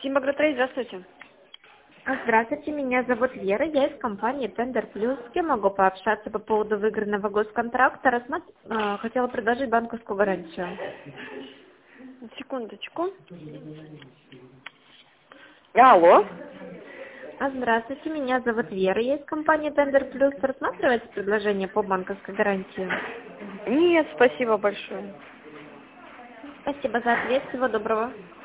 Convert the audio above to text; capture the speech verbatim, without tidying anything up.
Симбагротрейд, здравствуйте. А, Здравствуйте, меня зовут Вера, я из компании Тендер Плюс. С кем могу пообщаться по поводу выигранного госконтракта? Рассмат... а, Хотела предложить банковскую гарантию. Секундочку. Алло. А, Здравствуйте, меня зовут Вера, я из компании Тендер Плюс. Рассматриваете предложение по банковской гарантии? Нет, спасибо большое. Спасибо за ответ, всего доброго.